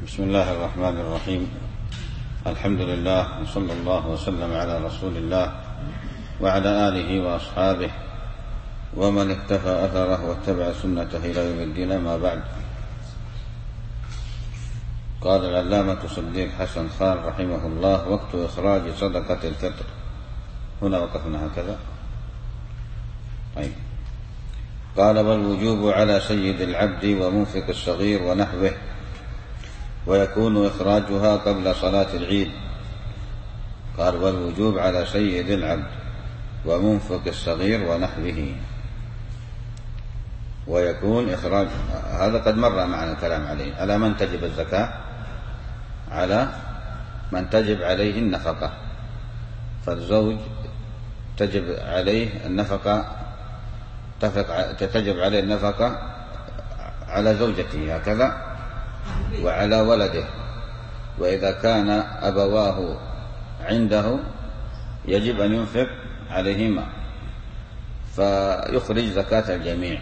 بسم الله الرحمن الرحيم. الحمد لله وصلى الله وسلم على رسول الله وعلى آله وأصحابه ومن اكتفى أثره واتبع سنته إلى يوم الدين. ما بعد، قال العلامة صديق حسن خان رحمه الله: وقت إخراج صدقة الفطر. هنا وقفنا هكذا. طيب. قال: والوجوب على سيد العبد ومنفق الصغير ونحوه، ويكون إخراجها قبل صلاة العيد. قال: والوجوب على سيد العبد ومنفق الصغير ونحوه، ويكون إخراج. هذا قد مر معنا الكلام عليه. على من تجب الزكاة؟ على من تجب عليه النفقة. فالزوج تجب عليه النفقة، تجب عليه النفقة على زوجته هكذا، وعلى ولده. وإذا كان أبواه عنده يجب أن ينفق عليهما، فيخرج زكاة الجميع،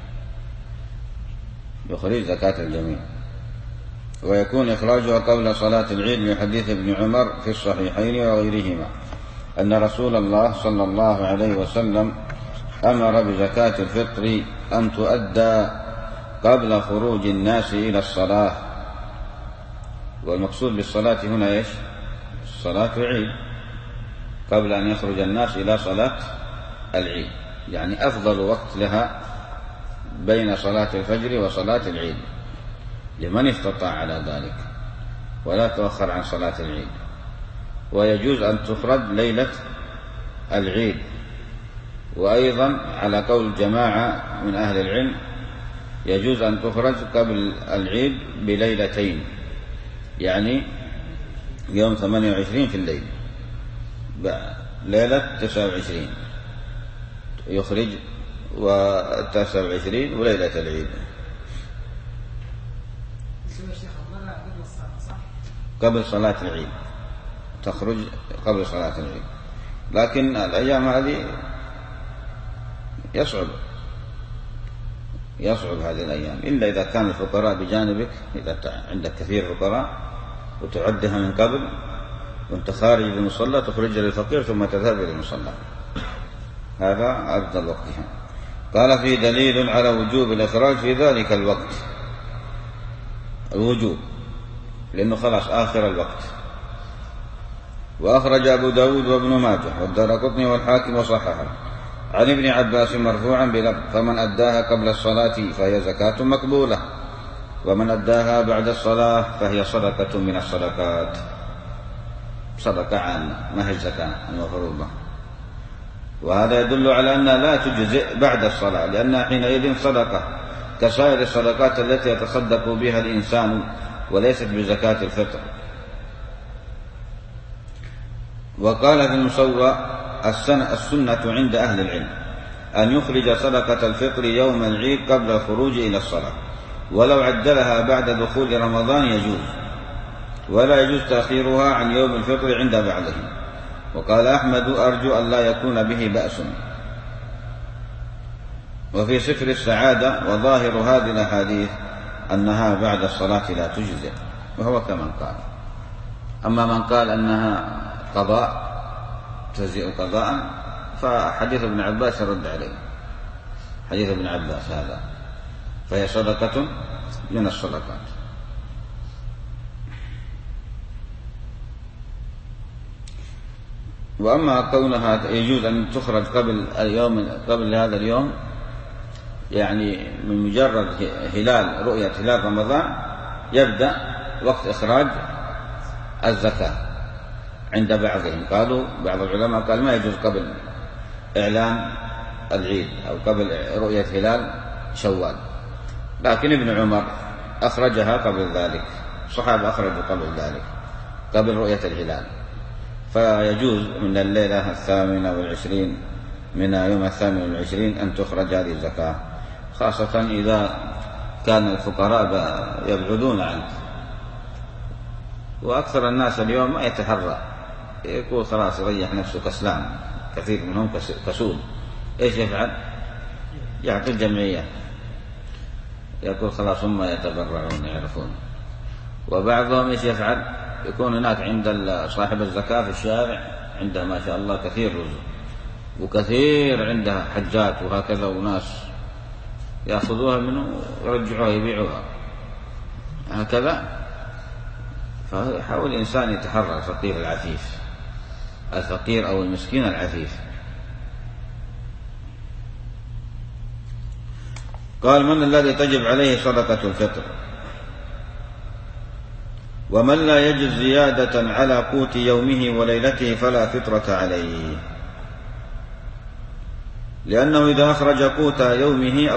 يخرج زكاة الجميع. ويكون إخراجها قبل صلاة العيد لحديث ابن عمر في الصحيحين وغيرهما أن رسول الله صلى الله عليه وسلم أمر بزكاة الفطر أن تؤدى قبل خروج الناس إلى الصلاة. والمقصود بالصلاة هنا إيش؟ صلاة العيد، قبل أن يخرج الناس إلى صلاة العيد، يعني أفضل وقت لها بين صلاة الفجر وصلاة العيد لمن استطاع على ذلك، ولا تؤخر عن صلاة العيد. ويجوز أن تخرج ليلة العيد، وأيضا على قول جماعة من أهل العلم يجوز أن تخرج قبل العيد بليلتين، يعني يوم 28 في الليل، ليلة 29 يخرج، و29 وليلة العيد. قبل صلاة العيد تخرج قبل صلاة العيد، لكن الأيام هذه يصعب هذه الأيام، إلا إذا كان الفقراء بجانبك. إذا عندك كثير فقراء وتعدها من قبل وانت خارج للمصلى، تخرج للفقير ثم تذهب إلى المصلى، هذا أفضل وقتها. قال: في دليل على وجوب الإخراج في ذلك الوقت، الوجوب لأنه خلاص آخر الوقت. وأخرج أبو داود وابن ماجه والدارقطني والحاكم وصححه عن ابن عباس مرفوعا بلفظ: فمن أداها قبل الصلاة فهي زكاة مقبولة، ومن أداها بعد الصلاة فهي صدقة من الصدقات. صدقة عامة، ما هي زكاة المفروضة. وهذا يدل على أنها لا تجزئ بعد الصلاة، لأنها حينئذ صدقة كسائر الصدقات التي يتصدق بها الإنسان، وليست بزكاة الفطر. وقال في المصور: السنة عند أهل العلم أن يخرج صدقة الفطر يوم العيد قبل الخروج إلى الصلاة، ولو عدلها بعد دخول رمضان يجوز، ولا يجوز تأخيرها عن يوم الفطر عند بعضهم. وقال أحمد: أرجو أن لا يكون به بأس. وفي سفر السعادة: وظاهر هذه الأحاديث أنها بعد الصلاة لا تجزئ، وهو كمن قال. أما من قال أنها قضاء تجزئ قضاء، فحديث ابن عباس يرد عليه، حديث ابن عباس هذا، فهي صدقة من الصدقات. وأما كونها يجوز أن تخرج قبل هذا اليوم، يعني من مجرد رؤية هلال رمضان يبدأ وقت إخراج الزكاة عند بعضهم. بعض العلماء قال ما يجوز قبل إعلان العيد أو قبل رؤية هلال شوال، لكن ابن عمر أخرجها قبل ذلك، الصحابة أخرجوا قبل ذلك، قبل رؤية الهلال. فيجوز من الليلة 28 من يوم 28 أن تخرج هذه الزكاة، خاصة إذا كان الفقراء يبعدون عنه. وأكثر الناس اليوم ما يتحرى، يقول خلاص يريح نفسه كسلان، كثير منهم كسول. إيش يفعل؟ يعطي الجمعية، يقول خلاص هم يتبرعون يعرفون. وبعضهم ايش يفعل؟ يكون هناك عند صاحب الزكاة في الشارع عنده ما شاء الله كثير رز، وكثير عنده حجات وهكذا، وناس يأخذوها منه ويرجعوها يبيعوها هكذا. فحاول الإنسان يتحرى الفقير العفيف، الفقير أو المسكين العفيف. قال: من الذي تجب عليه صدقة الفطر؟ ومن لا يجد زيادة على قوت يومه وليلته فلا فطرة عليه، لأنه إذا أخرج قوت يومه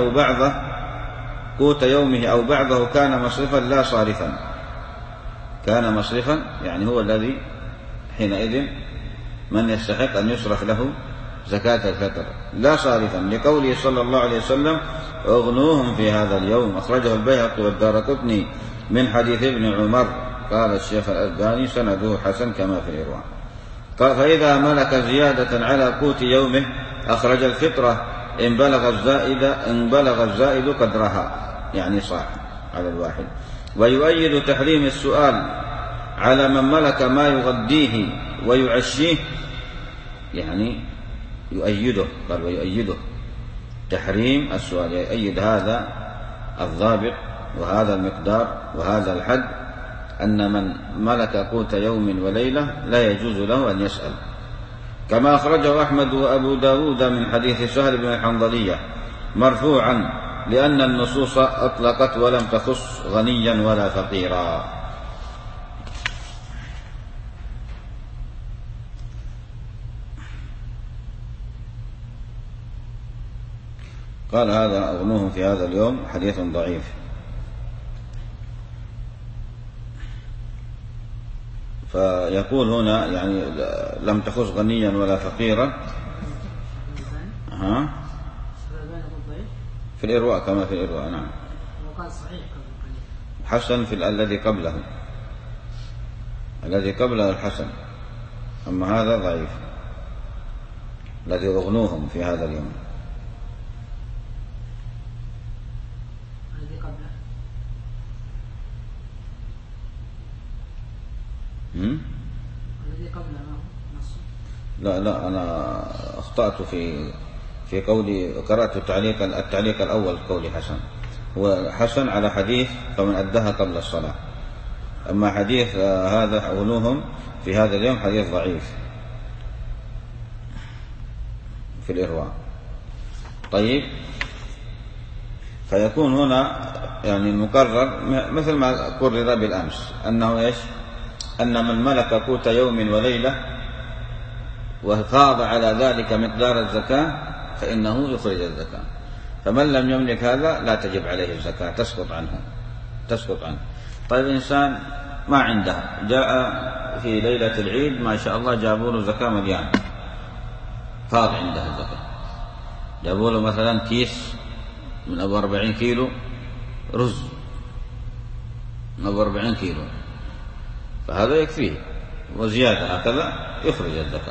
أو بعضه كان مصرفا لا صارفا. كان مصرفا يعني هو الذي حينئذ من يستحق أن يصرف له زكاة الفطر، لا صارفا، لقوله صلى الله عليه وسلم: اغنوهم في هذا اليوم. أخرجه البيهقي والدارقطني من حديث ابن عمر. قال الشيخ الألباني: سنده حسن كما في الإرواء. قال: فإذا ملك زيادة على قوت يومه أخرج الفطرة إن بلغ الزائد قدرها، يعني صاع على الواحد. ويؤيد تحريم السؤال على من ملك ما يغديه ويعشيه، يعني يؤيده، قال: ويؤيده تحريم السؤال، يؤيد هذا الضابط وهذا المقدار وهذا الحد، أن من ملك قوت يوم وليلة لا يجوز له أن يسأل، كما أخرجه أحمد وأبو داود من حديث سهل بن الحنظلية مرفوعا: لأن النصوص أطلقت ولم تخص غنيا ولا فقيرا. قال: هذا أغنوهم في هذا اليوم حديث ضعيف. فيقول هنا يعني لم تخص غنيا ولا فقيرا. في الإرواء كما في الإرواء، نعم. وقال صحيح حسن في الذي قبله الحسن، أما هذا ضعيف الذي أغنوهم في هذا اليوم. الذي قبله الذي قبله نص. لا أنا أخطأت في قولي، قرأت التعليق الأول قولي حسن، هو حسن على حديث فمن أداها قبل الصلاة، أما حديث هذا أغنوهم في هذا اليوم حديث ضعيف في الإرواء. طيب، فيكون هنا يعني المقرر مثل ما قرر بالأمس، أنه إيش؟ أن من ملك قوت يوم وليلة وفاض على ذلك مقدار الزكاة فإنه يخرج الزكاة، فمن لم يملك هذا لا تجب عليه الزكاة، تسقط عنه. طيب، إنسان ما عنده، جاء في ليلة العيد ما شاء الله جابوا له زكاة مليان، فاض عنده الزكاة، جابوا له مثلا كيس من أبو 40 كيلو رز، من أبو 40 كيلو، فهذا يكفيه وزيادة، هكذا يخرج الزكاة.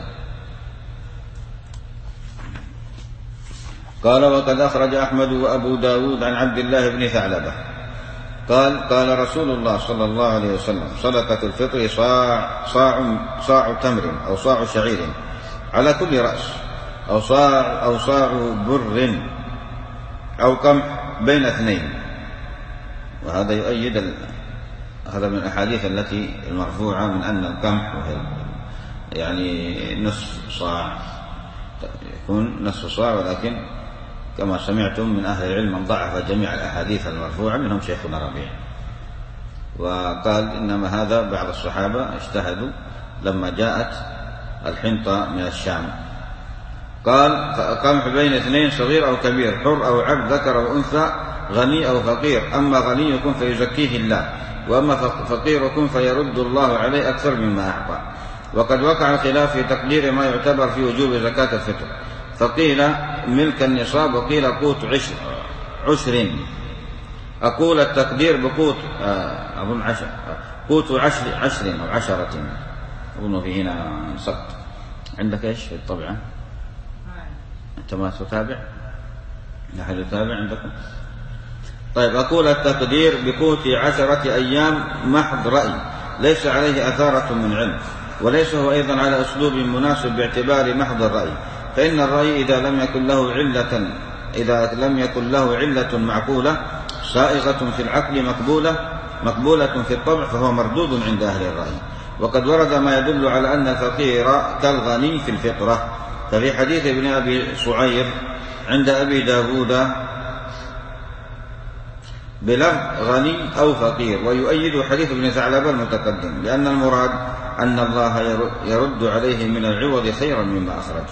قال: وقد أخرج أحمد وأبو داود عن عبد الله بن ثعلبة قال رسول الله صلى الله عليه وسلم: صدقة الفطر صاع تمر أو صاع شعير على كل رأس، أو صاع بر أو قمح بين اثنين. وهذا يؤيد هذا من الأحاديث التي المرفوعة من أن القمح يعني نصف صاع، يكون نصف صاع، ولكن كما سمعتم من أهل العلم من ضعف جميع الأحاديث المرفوعة، منهم شيخنا ربيع، وقال إنما هذا بعض الصحابة اجتهدوا لما جاءت الحنطة من الشام. قال: قمح بين اثنين، صغير أو كبير، حر أو عبد، ذكر أو أنثى، غني أو فقير، أما غنيكم فيزكيه الله، وأما فقيركم فيرد الله عليه أكثر مما أعطى. وقد وقع الخلاف في تقدير ما يعتبر في وجوب زكاة الفطر، فقيل ملك النصاب وقيل قوت عشر. أقول التقدير بقوت أظن قوت عشر أو عشرة، أظن في هنا سقط. عندك إيش في الطبعة؟ أنت ما تتابع؟ أحد يتابع عندكم؟ طيب أقول التقدير بقوت 10 أيام محض رأي ليس عليه أثارة من علم، وليس هو أيضا على أسلوب مناسب باعتبار محض الرأي، فإن الرأي إذا لم يكن له علة معقولة سائغة في العقل مقبولة في الطبع فهو مردود عند أهل الرأي. وقد ورد ما يدل على أن الفقير كالغني في الفطرة، ففي حديث ابن أبي صعير عند أبي داود بلفظ غني أو فقير، ويؤيد حديث ابن ثعلبة المتقدم، لأن المراد أن الله يرد عليه من العوض خيرا مما أخرجه.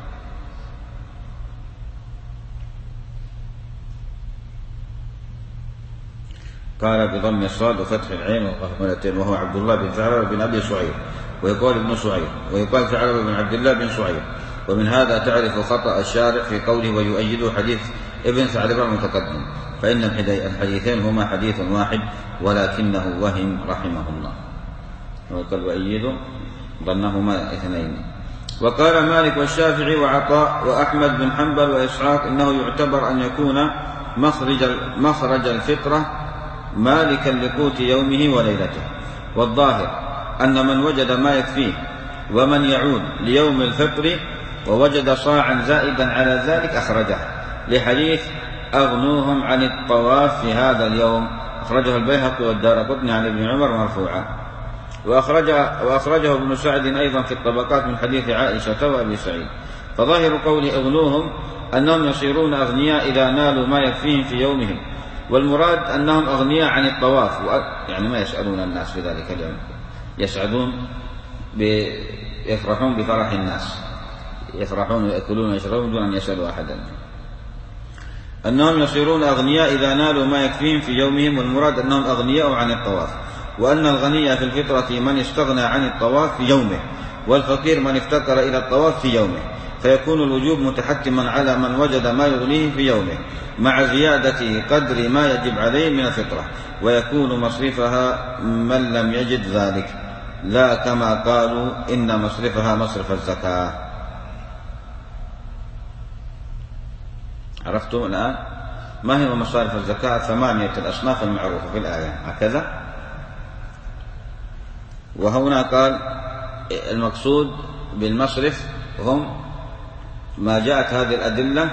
قال بضم الصاد وفتح العين وقهملتين، وهو عبد الله بن ثعلبة بن أبي صعير، ويقال ابن صعير، ويقال ثعلبة بن عبد الله بن صعير. ومن هذا تعرف خطأ الشارع في قوله ويؤيد حديث ابن ثعلبة المتقدم، فإن الحديثين هما حديث واحد ولكنه وهم رحمه الله. وقال وأيد ظنهما اثنين. وقال مالك والشافعي وعطاء وأحمد بن حنبل وإسحاق إنه يعتبر أن يكون مخرج الفطرة مالكا لقوت يومه وليلته، والظاهر أن من وجد ما يكفيه ومن يعود ليوم الفطر ووجد صاعا زائدا على ذلك أخرجه، لحديث أغنوهم عن الطواف في هذا اليوم، أخرجه البيهقي والدارقطني عن ابن عمر مرفوعا، وأخرجه ابن سعد أيضا في الطبقات من حديث عائشة وأبي سعيد. فظاهر قول أغنوهم أنهم يصيرون أغنياء إذا نالوا ما يكفيهم في يومهم، والمراد أنهم أغنياء عن الطواف، يعني ما يسألون الناس في ذلك اليوم، يسعدون يفرحون بفرح الناس، يفرحون ويأكلون ويشربون دون أن يسألوا أحدا. أنهم يصيرون أغنياء إذا نالوا ما يكفيهم في يومهم، والمراد أنهم أغنياء عن الطواف، وأن الغني في الفطرة من استغنى عن الطواف في يومه، والفقير من افتقر إلى الطواف في يومه، فيكون الوجوب متحتما على من وجد ما يغنيه في يومه مع زيادة قدر ما يجب عليه من الفطرة، ويكون مصرفها من لم يجد ذلك، لا كما قالوا إن مصرفها مصرف الزكاة. عرفتم الآن ما هي مصارف الزكاة؟ 8 الأصناف المعروفة في الآية هكذا. وهنا قال المقصود بالمصرف هم ما جاءت هذه الأدلة،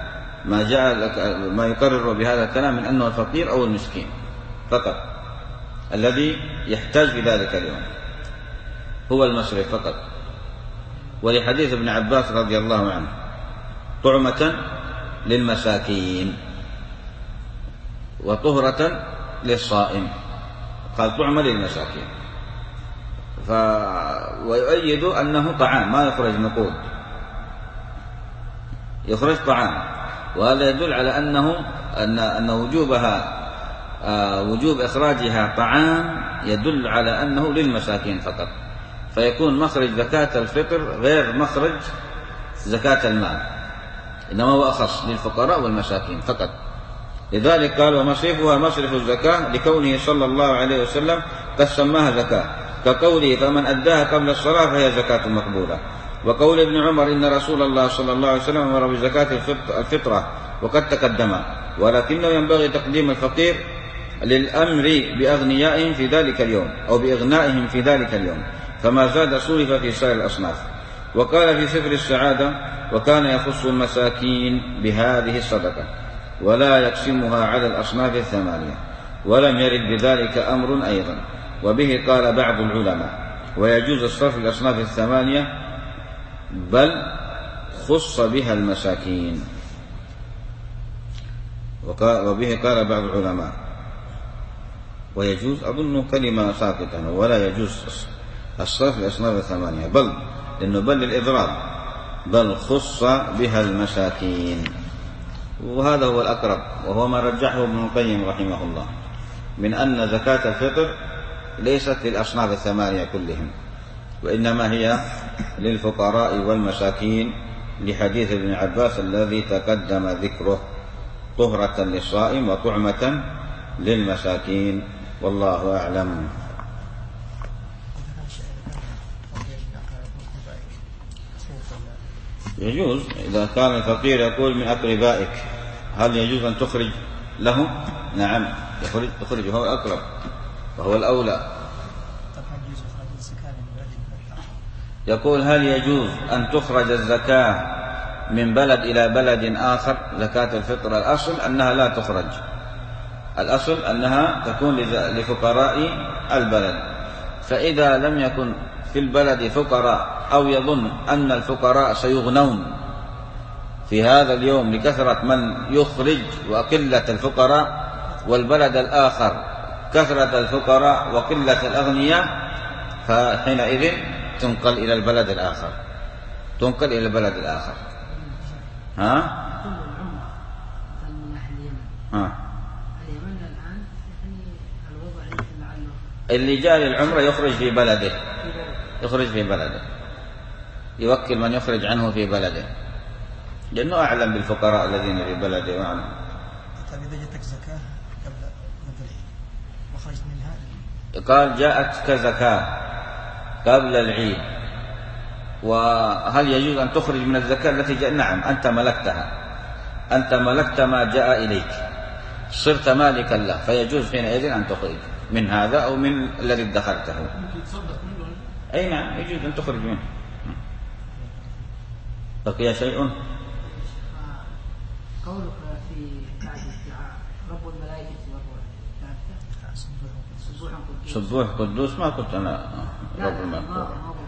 ما يقرر بهذا الكلام من أنه الفقير أو المسكين فقط الذي يحتاج في ذلك اليوم هو المصرف فقط. ولحديث ابن عباس رضي الله عنه طعمة للمساكين وطهرة للصائم، قال طعمة للمساكين، ويؤيد أنه طعام ما يخرج نقود، يخرج طعام، وهذا يدل على أن وجوب إخراجها طعام يدل على أنه للمساكين فقط، فيكون مخرج زكاة الفطر غير مخرج زكاة المال، إنما هو أخص للفقراء والمساكين فقط. لذلك قال ومصرفها مصرف الزكاة لكونه صلى الله عليه وسلم قد سماها زكاة، كقوله فمن أداها قبل الصلاة فهي زكاة مقبولة، وقول ابن عمر إن رسول الله صلى الله عليه وسلم أمر بزكاة الفطرة وقد تقدم، ولكنه ينبغي تقديم الفقير للأمر بأغنيائهم في ذلك اليوم أو بإغنائهم في ذلك اليوم، فما زاد صرف في سائر الأصناف. وقال في سفر السعادة وكان يخص المساكين بهذه الصدقة ولا يقسمها على الأصناف 8، ولم يرد بذلك أمر أيضا. وبه قال بعض العلماء ويجوز الصرف الأصناف 8 بل خص بها المساكين. وبه قال بعض العلماء ويجوز، أظن كلمة ساقطة، ولا يجوز الصرف الأصناف 8 بل، لأنه بل للإضراب، بل خص بها المساكين، وهذا هو الأقرب، وهو ما رجحه ابن القيم رحمه الله من أن زكاة الفطر ليست للأصناف 8 كلهم، وإنما هي للفقراء والمساكين، لحديث ابن عباس الذي تقدم ذكره، طهرة للصائم وطعمة للمساكين، والله أعلم. يجوز إذا كان الفقير يقول من أقربائك، هل يجوز أن تخرج له؟ نعم يخرج هو الأقرب وهو الأولى. يقول هل يجوز أن تخرج الزكاة من بلد إلى بلد آخر؟ زكاة الفطر الأصل أنها لا تخرج، الأصل أنها تكون لفقراء البلد، فإذا لم يكن في البلد فقراء أو يظن أن الفقراء سيغنون في هذا اليوم لكثرة من يخرج وقلة الفقراء، والبلد الآخر كثرة الفقراء وقلة الأغنياء، فحينئذ تنقل إلى البلد الآخر، تنقل إلى البلد الآخر. ها؟ اليمن الآن الوضع اللي جاء للعمرة يخرج في بلده، يخرج في بلده، يوكل من يخرج عنه في بلده، لأنه أعلم بالفقراء الذين في بلده وأعلم. إذا جاتك زكاة قبل العيد وخرجت منها، قال جاءت كزكاة قبل العيد، وهل يجوز أن تخرج من الزكاة التي جاء؟ نعم، أنت ملكتها، أنت ملكت ما جاء إليك، صرت مالكا له، فيجوز حينئذ أن تخرج من هذا أو من الذي ادخرته. أي نعم يجوز أن تخرج منه. بقي شيء؟ قولك في بعد الدعاء رب الملائكة والروح سبوح قدوس، ما قلت أنا رب الملائكة.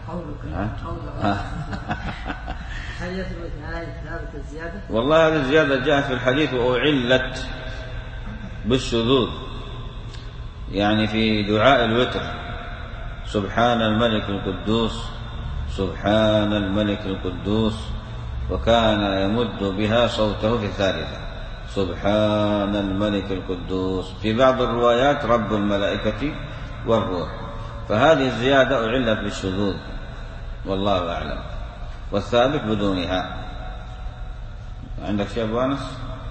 هل يثبت هذه الزيادة؟ والله هذه الزيادة جاءت في الحديث وأعلت بالشذوذ، يعني في دعاء الوتر سبحان الملك القدوس سبحان الملك القدوس، وكان يمد بها صوته في الثالثة سبحان الملك القدوس، في بعض الروايات رب الملائكة والروح، فهذه الزيادة أعلت بالشذوذ والله أعلم، والثابت بدونها. عندك شيء أبو أنس؟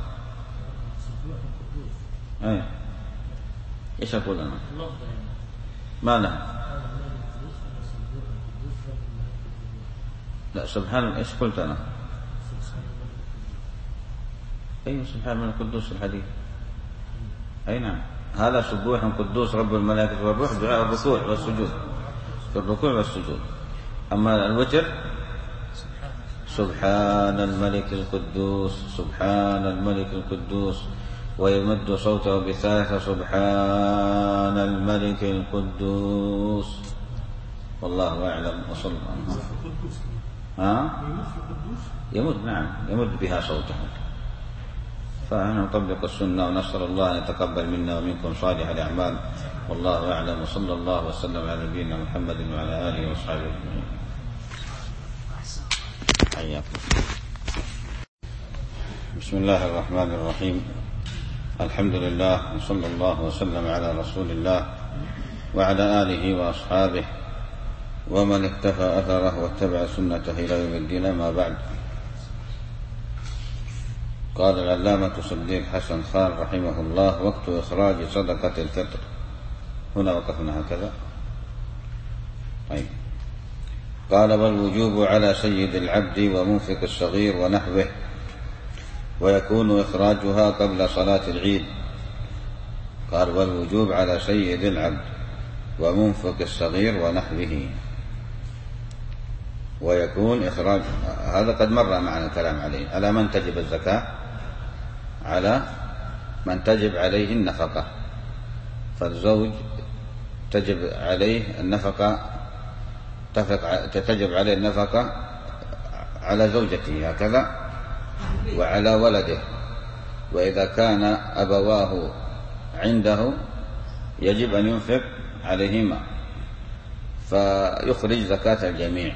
أي إيش أقول أنا؟ ما لها؟ لا سبحان، إيش قلت أنا؟ أي سبحان من القدوس الحديث. أي نعم، هذا سبوح قدوس رب الملائكة والروح دعاء الركوع والسجود، في الركوع والسجود. أما الوتر سبحان الملك القدوس سبحان الملك القدوس، ويمد صوته بثالثة سبحان الملك القدوس، والله أعلم. وصلى الله. يمد، نعم يمد بها صوته. فنطبق السنة ونسأل الله أن يتقبل منا ومنكم صالح الأعمال، والله أعلم. وصلى الله وسلم على نبينا محمد وعلى آله وصحبه أجمعين. حياكم. بسم الله الرحمن الرحيم، الحمد لله وصلى الله وسلم على رسول الله وعلى آله وأصحابه ومن اكتفى أثره واتبع سنته إلى يوم الدين. ما بعد، قال العلامة صديق حسن خان رحمه الله: وقت إخراج صدقة الفطر. هنا وقفنا هكذا. طيب. قال: والوجوب على سيد العبد ومنفق الصغير ونحوه، ويكون إخراجها قبل صلاة العيد. قال: والوجوب على سيد العبد ومنفق الصغير ونحوه، ويكون إخراج، هذا قد مر معنا الكلام عليه. على من تجب الزكاة؟ على من تجب عليه النفقة، فالزوج تجب عليه النفقة، تجب عليه النفقة على زوجته هكذا، وعلى ولده، وإذا كان أبواه عنده يجب أن ينفق عليهما، فيخرج زكاة الجميع،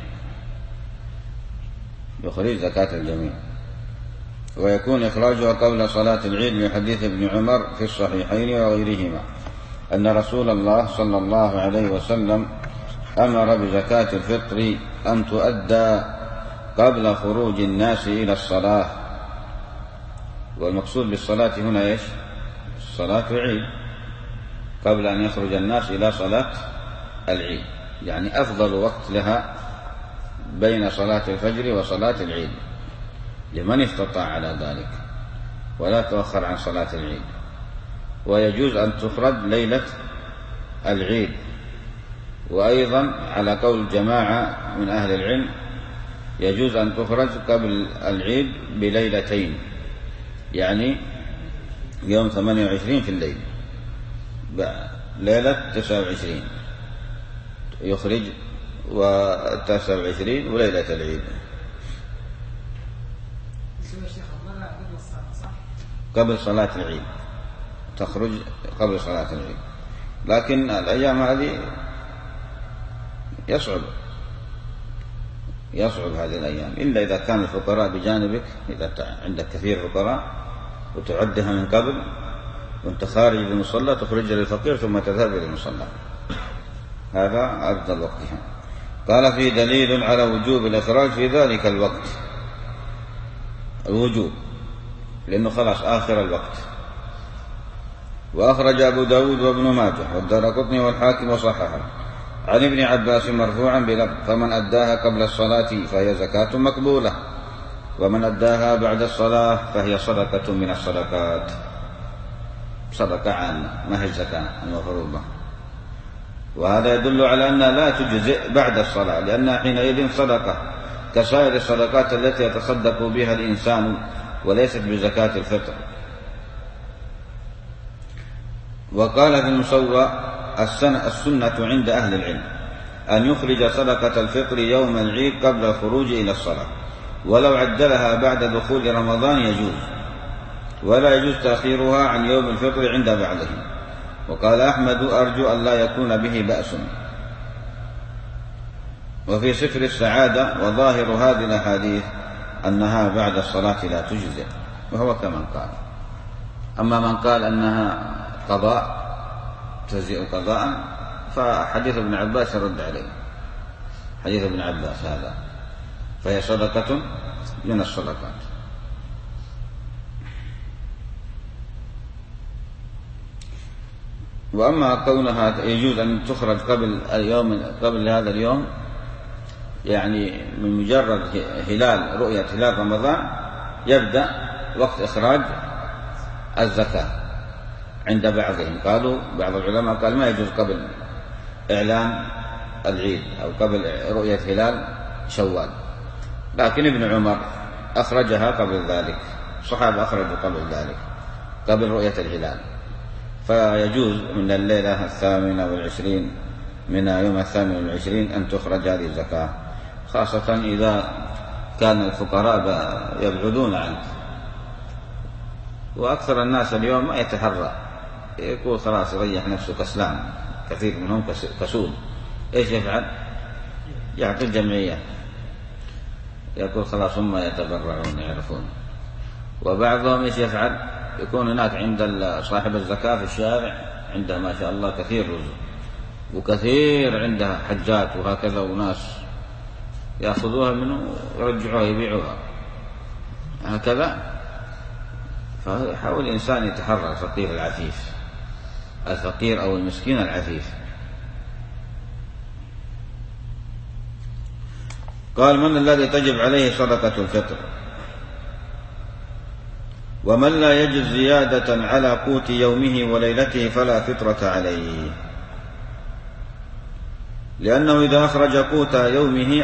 يخرج زكاة الجميع. ويكون إخراجها قبل صلاة العيد لحديث ابن عمر في الصحيحين وغيرهما أن رسول الله صلى الله عليه وسلم أمر بزكاة الفطر أن تؤدى قبل خروج الناس إلى الصلاة. والمقصود بالصلاة هنا إيش؟ صلاة العيد، قبل أن يخرج الناس إلى صلاة العيد، يعني أفضل وقت لها بين صلاة الفجر وصلاة العيد لمن استطاع على ذلك، ولا تؤخر عن صلاة العيد. ويجوز أن تخرج ليلة العيد. وأيضا على قول جماعة من أهل العلم يجوز أن تخرج قبل العيد بليلتين، يعني يوم 28 في الليل، ليلة 29 يخرج، و29 وليلة العيد. قبل صلاة العيد تخرج قبل صلاة العيد، لكن الأيام هذه يصعب هذه الأيام، إلا إذا كان الفقراء بجانبك، إذا عندك كثير فقراء وتعدها من قبل وانت خارج للمصلى تخرج للفقير ثم تذهب إلى المصلى، هذا أفضل وقتها. قال: في دليل على وجوب الإخراج في ذلك الوقت، الوجوب لأنه خلاص آخر الوقت. وأخرج أبو داود وابن ماجه والدارقطني والحاكم وصححه عن ابن عباس مرفوعا بلفظ: فمن أداها قبل الصلاة فهي زكاة مقبولة، ومن أداها بعد الصلاة فهي صدقة من الصدقات، صدقة عامة ما هي زكاة المفروضة. وهذا يدل على أنها لا تجزئ بعد الصلاة، لأنها حينئذ صدقة كسائر الصدقات التي يتصدق بها الإنسان، وليست بزكاة الفطر. وقال في المصور: السنة عند أهل العلم أن يخرج صدقة الفطر يوم العيد قبل الخروج إلى الصلاة، ولو عدلها بعد دخول رمضان يجوز، ولا يجوز تأخيرها عن يوم الفطر عند بعضهم. وقال أحمد: أرجو أن لا يكون به بأس. وفي سفر السعادة: وظاهر هذه الأحاديث أنها بعد الصلاة لا تجزئ، وهو كمن قال. أما من قال أنها قضاء تجزئ قضاء، فحديث ابن عباس يرد عليه، حديث ابن عباس هذا، فهي صدقة من الصدقات. وأما كونها يجوز أن تخرج قبل هذا اليوم، يعني من مجرد رؤية هلال رمضان يبدأ وقت إخراج الزكاة عند بعضهم. بعض العلماء قال ما يجوز قبل إعلان العيد أو قبل رؤية هلال شوال، لكن ابن عمر أخرجها قبل ذلك، الصحابة أخرجوا قبل ذلك، قبل رؤية الهلال، فيجوز من الليلة 28 من يوم 28 أن تخرج هذه الزكاة، خاصة إذا كان الفقراء يبعدون عنك. وأكثر الناس اليوم ما يتحرى، يقول خلاص يريح نفسه كسلان، كثير منهم كسول. إيش يفعل؟ يعطي الجمعية، يقول خلاص هم يتبرعون يعرفون. وبعضهم إيش يفعل؟ يكون هناك عند صاحب الزكاة في الشارع عنده ما شاء الله كثير رزق، وكثير عنده حجات وهكذا، وناس يأخذوها منه ويرجعوها يبيعوها هكذا. فحاول الإنسان يتحرى الفقير العفيف، الفقير أو المسكين العفيف. قال: من الذي تجب عليه صدقة الفطر؟ ومن لا يجد زيادة على قوت يومه وليلته فلا فطرة عليه، لأنه إذا أخرج قوت يومه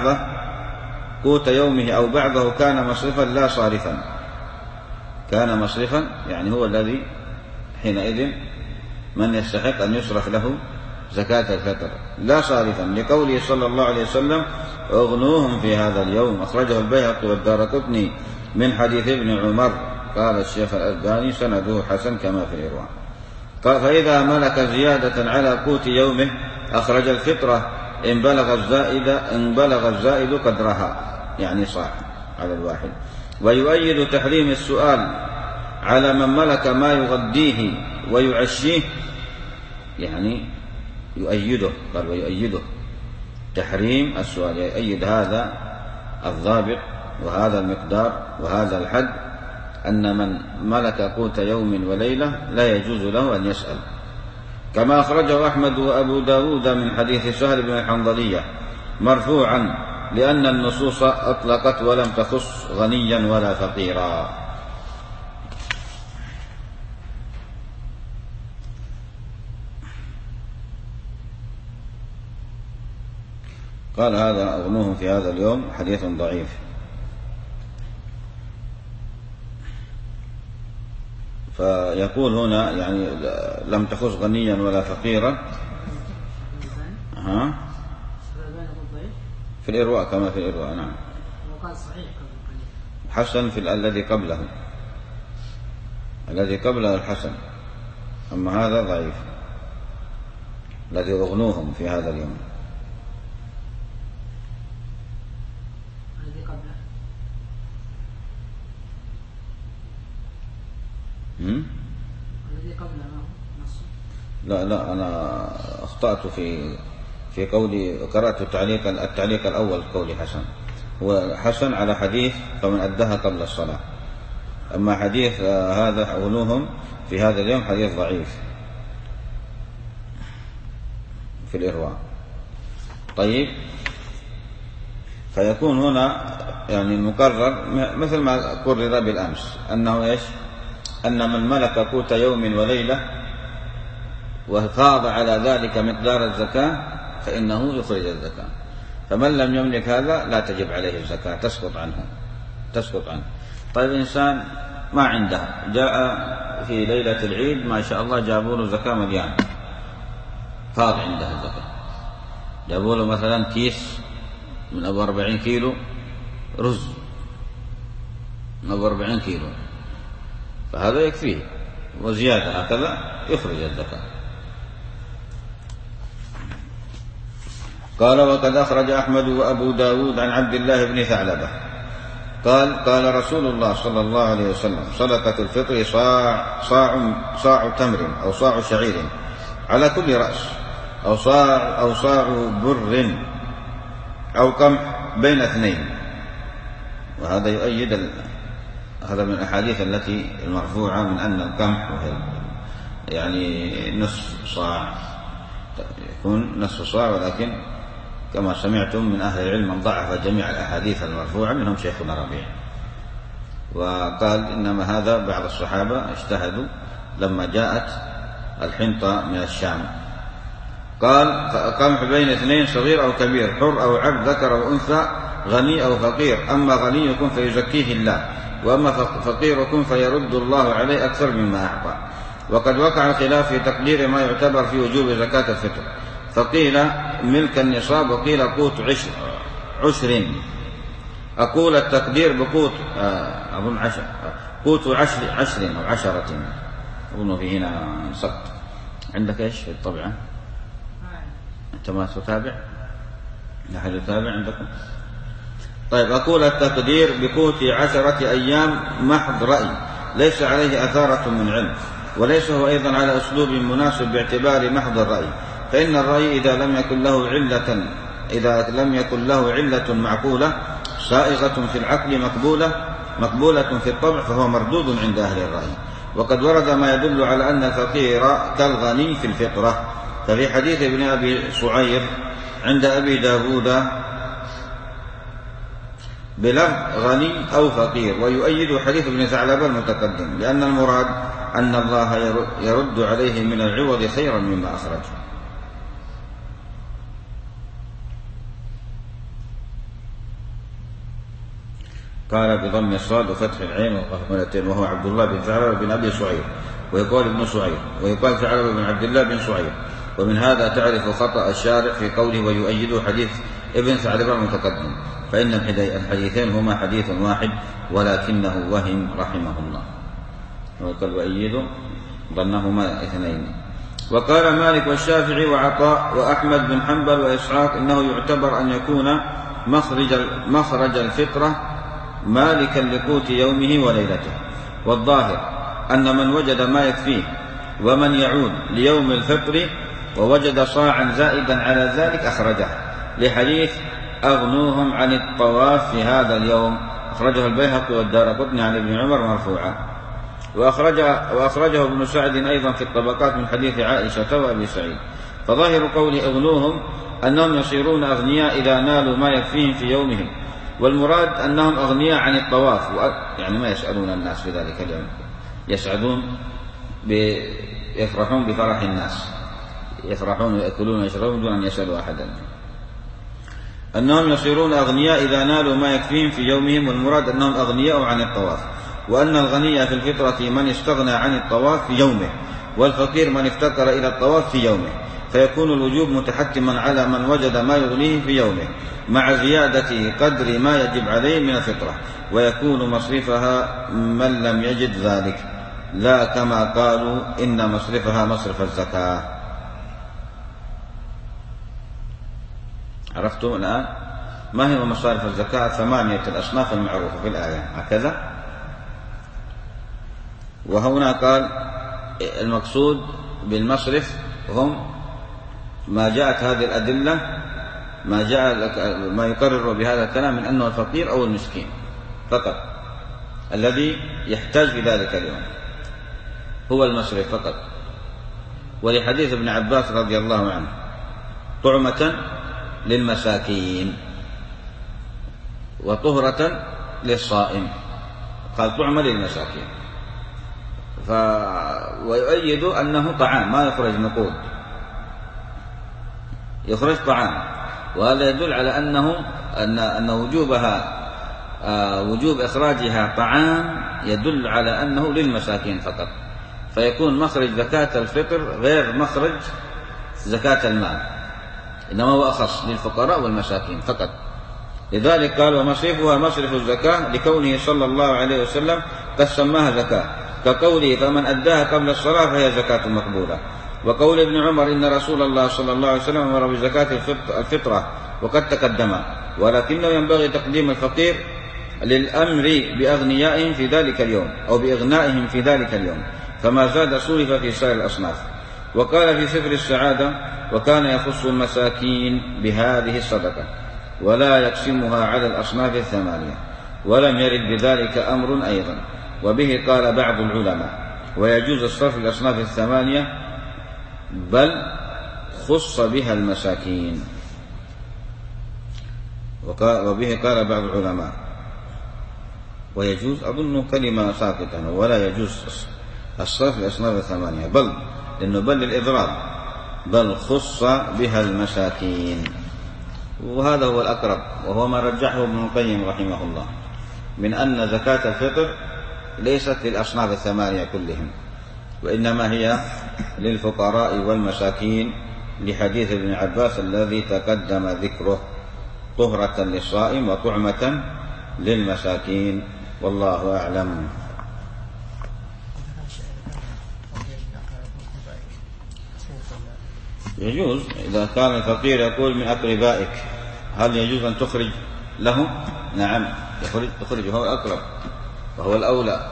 أو بعضه كان مصرفا لا صارفا، كان مصرفا يعني هو الذي حينئذ من يستحق أن يصرف له زكاة الفطر، لا صارفا، لقوله صلى الله عليه وسلم: اغنوهم في هذا اليوم. أخرجه البيهقي والدارقطني من حديث ابن عمر. قال الشيخ الألباني: سنده حسن كما في الإرواء. قال: فإذا ملك زيادة على قوت يومه أخرج الفطرة إن بلغ الزائد قدرها، يعني صاع على الواحد. ويؤيد تحريم السؤال على من ملك ما يغديه ويعشيه، يعني يؤيده، قال ويؤيده تحريم السؤال، يؤيد هذا الضابط وهذا المقدار وهذا الحد، أن من ملك قوت يوم وليلة لا يجوز له أن يسأل، كما أخرجه أحمد وأبو داود من حديث سهل بن الحنظلية مرفوعا: لأن النصوص أطلقت ولم تخص غنيا ولا فقيرا. قال هذا أغنوهم في هذا اليوم حديث ضعيف. فيقول هنا يعني لم تخص غنيا ولا فقيرا. في الإرواء كما في الإرواء. نعم. وقال صحيح حسن في الذي قبله، الذي قبله الحسن، أما هذا ضعيف الذي أغنوهم في هذا اليوم. الذي قبله الذي قبله نص. لا أنا أخطأت في قولي، قرأت التعليق الأول قولي حسن، هو حسن على حديث فمن أداها قبل الصلاة. أما حديث هذا أغنوهم في هذا اليوم حديث ضعيف في الإرواء. طيب، فيكون هنا يعني المقرر مثل ما قرر بالأمس أنه إيش؟ أن من ملك قوت يوم وليلة وفاض على ذلك مقدار الزكاة فإنه يخرج الزكاة. فمن لم يملك هذا لا تجب عليه الزكاة، تسقط عنه. طيب، إنسان ما عنده، جاء في ليلة العيد ما شاء الله جابوا له زكاة مليان، فاض عنده الزكاة، جابوا له مثلا كيس من أبو 40 كيلو رز، من أبو 40 كيلو، فهذا يكفيه وزيادة، هكذا يخرج الزكاة. قال وقد أخرج أحمد وأبو داود عن عبد الله بن ثعلبة قال رسول الله صلى الله عليه وسلم صدقة الفطر صاع تمر أو صاع شعير على كل رأس، أو صاع بر أو قمح بين اثنين. وهذا يؤيد هذا من الأحاديث التي المرفوعة من أن القمح يعني نصف صاع، يكون نصف صاع، ولكن كما سمعتم من أهل العلم من ضعف جميع الأحاديث المرفوعة، منهم شيخنا ربيع، وقال إنما هذا بعض الصحابة اجتهدوا لما جاءت الحنطة من الشام. قال قمح بين اثنين صغير أو كبير، حر أو عبد، ذكر أو أنثى، غني أو فقير، أما غنيكم فيزكيه الله، وأما فقيركم فيرد الله عليه أكثر مما أعطى. وقد وقع الخلاف في تقدير ما يعتبر في وجوب زكاة الفطر، فقيل ملك النصاب وقيل قوت عشر. أقول التقدير بقوت أظن قوت عشر أو عشرة، أظن في هنا سقط. عندك إيش في الطبعة؟ أنت ما تتابع؟ لا أحد يتابع عندكم؟ طيب، أقول التقدير بقوت 10 أيام محض رأي، ليس عليه أثارة من علم، وليس هو أيضا على أسلوب مناسب باعتبار محض الرأي، فإن الرأي إذا لم يكن له علة معقولة سائغة في العقل مقبولة في الطبع فهو مردود عند أهل الرأي. وقد ورد ما يدل على أن الفقير كالغني في الفطرة، ففي حديث ابن أبي صعير عند أبي داود بلفظ غني أو فقير، ويؤيد حديث ابن ثعلبة المتقدم، لأن المراد أن الله يرد عليه من العوض خيرا مما أخرجه. قال بضم الصاد وفتح العين وقفلتين، وهو عبد الله بن ثعلبة بن أبي صعير، ويقال ابن صعير، ويقال ثعلبة بن عبد الله بن صعير. ومن هذا تعرف خطأ الشارع في قوله ويؤيد حديث ابن ثعلبة المتقدم، فإن الحديثين هما حديث واحد ولكنه وهم رحمه الله، وقال وأيد ظنهما اثنين. وقال مالك والشافعي وعطاء وأحمد بن حنبل وإسحاق إنه يعتبر أن يكون مخرج الفطرة مالكا لقوت يومه وليلته، والظاهر أن من وجد ما يكفيه ومن يعود ليوم الفطر ووجد صاعا زائدا على ذلك أخرجه، لحديث أغنوهم عن الطواف في هذا اليوم، أخرجه البيهقي والدارقطني عن ابن عمر مرفوعا، وأخرجه ابن سعد أيضا في الطبقات من حديث عائشة وأبي سعيد. فظاهر قول أغنوهم أنهم يصيرون أغنياء إذا نالوا ما يكفيهم في يومهم، والمراد أنهم أغنياء عن الطواف، يعني ما يسألون الناس في ذلك اليوم، يسعدون يفرحون بفرح الناس، يفرحون ويأكلون ويشربون دون أن يسألوا أحدا. أنهم يصيرون أغنياء إذا نالوا ما يكفيهم في يومهم، والمراد أنهم أغنياء عن الطواف، وأن الغني في الفطرة من استغنى عن الطواف في يومه، والفقير من افتقر إلى الطواف في يومه، فيكون الوجوب متحتما على من وجد ما يغنيه في يومه مع زيادة قدر ما يجب عليه من الفطرة، ويكون مصرفها من لم يجد ذلك، لا كما قالوا إن مصرفها مصرف الزكاة. عرفتم الآن ما هي مصارف الزكاة؟ 8 الأصناف المعروفة في الآية هكذا. وهنا قال المقصود بالمصرف هم ما جاءت هذه الأدلة، ما يقرر بهذا الكلام من أنه الفقير أو المسكين فقط الذي يحتاج في ذلك اليوم هو المصرف فقط. ولحديث ابن عباس رضي الله عنه طعمة للمساكين وطهرة للصائم، قال طعمة للمساكين، ويؤيد أنه طعام ما يخرج نقود، يخرج طعام، وهذا يدل على أن وجوب إخراجها طعام يدل على أنه للمساكين فقط، فيكون مخرج زكاة الفطر غير مخرج زكاة المال، إنما هو أخص للفقراء والمساكين فقط. لذلك قال ومصرفها مصرف الزكاة لكونه صلى الله عليه وسلم قد سماها زكاة، كقوله فمن أداها قبل الصلاة فهي زكاة مقبولة، وقول ابن عمر إن رسول الله صلى الله عليه وسلم أمر بزكاة الفطرة وقد تقدم، ولكنه ينبغي تقديم الفقير للأمر بأغنيائهم في ذلك اليوم أو بإغنائهم في ذلك اليوم، فما زاد صرف في سائر الأصناف. وقال في سفر السعادة وكان يخص المساكين بهذه الصدقة ولا يقسمها على الأصناف 8، ولم يرد بذلك أمر أيضا. وبه قال بعض العلماء ويجوز الصرف الأصناف 8 بل خص بها المساكين. وبه قال بعض العلماء ويجوز، أظن كلمة ساقطة، ولا يجوز الصرف الأصناف 8 بل، لأنه بل للإضراب، بل خص بها المساكين، وهذا هو الأقرب، وهو ما رجحه ابن القيم رحمه الله من أن زكاة الفطر ليست للأصناف 8 كلهم، وإنما هي للفقراء والمساكين، لحديث ابن عباس الذي تقدم ذكره، طهرة للصائم وطعمة للمساكين، والله أعلم. يجوز إذا كان الفقير يقول من أقربائك، هل يجوز أن تخرج له؟ نعم تخرج، هو الأقرب وهو الأولى.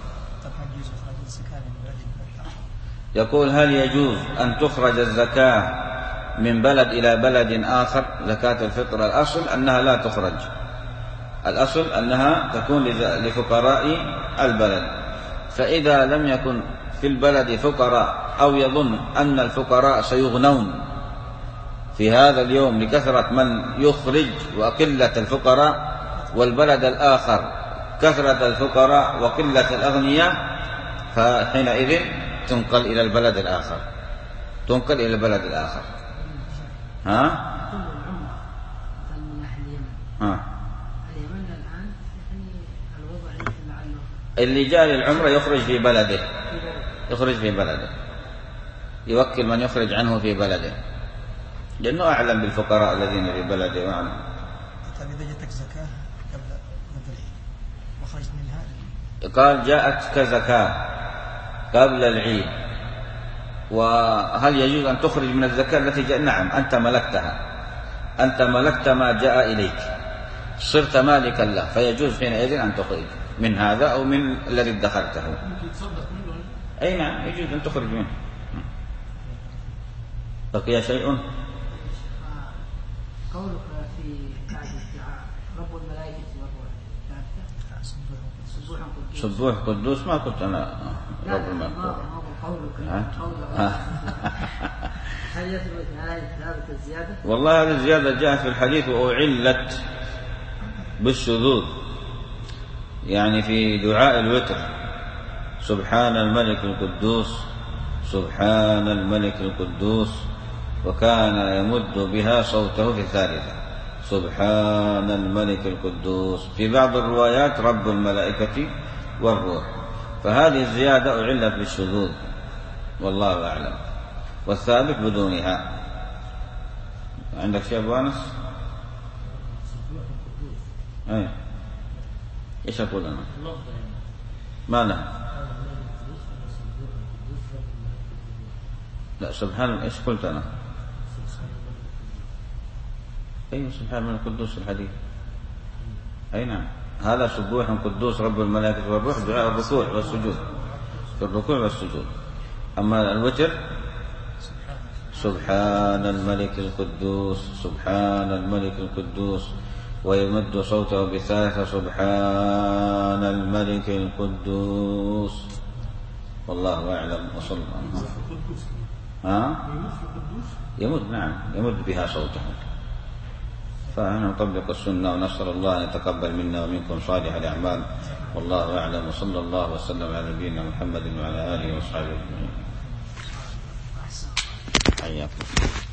يقول هل يجوز أن تخرج الزكاة من بلد إلى بلد آخر؟ زكاة الفطر الأصل أنها لا تخرج، الأصل أنها تكون لفقراء البلد، فإذا لم يكن في البلد فقراء أو يظن أن الفقراء سيغنون في هذا اليوم لكثرة من يخرج وقلة الفقراء، والبلد الآخر كثرة الفقراء وقلة الأغنياء، فحينئذ تنقل إلى البلد الآخر، تنقل إلى البلد الآخر. ها؟ اللي جاء للعمرة يخرج في بلده، يخرج في بلده، يوكل من يخرج عنه في بلده، لأنه أعلم بالفقراء الذين في بلده وعنه. إذا جاتك زكاة قبل العيد وخرجت منها، قال جاءت كزكاة قبل العيد، وهل يجوز أن تخرج من الزكاة التي جاء؟ نعم، أنت ملكتها، أنت ملكت ما جاء إليك، صرت مالكا له، فيجوز حينئذ أن تخرج من هذا أو من الذي ادخرته. أي نعم يجوز أن تخرج منه. بقي شيء؟ قولك في بعد الدعاء رب الملائكة سبوح قدوس، ما قلت أنا رب الملائكة. هل يثبت هذه الزيادة؟ والله هذه الزيادة جاءت في الحديث وأعلت بالشذوذ، يعني في دعاء الوتر سبحان الملك القدوس سبحان الملك القدوس، وكان يمد بها صوته في الثالثة سبحان الملك القدوس. في بعض الروايات رب الملائكة والروح، فهذه الزيادة أعلت بالشذوذ والله أعلم، والثابت بدونها. عندك شيء أبو أنس؟ إيش أقول أنا؟ ما لها؟ لا سبحان، إيش قلت أنا؟ أي سبحان من القدوس الحديث. أي نعم، هذا سبوح قدوس رب الملائكة والروح دعاء الركوع والسجود، في الركوع والسجود. أما الوتر سبحان الملك القدوس، سبحان الملك القدوس، ويمد صوته بثالثة سبحان الملك القدوس. والله أعلم. وصلى الله. يمد، نعم يمد بها صوته. فنطبق السنة ونسأل الله أن يتقبل منا ومنكم صالح الأعمال. والله أعلم، وصلى الله وسلم على نبينا محمد وعلى آله وصحبه أجمعين. حياكم.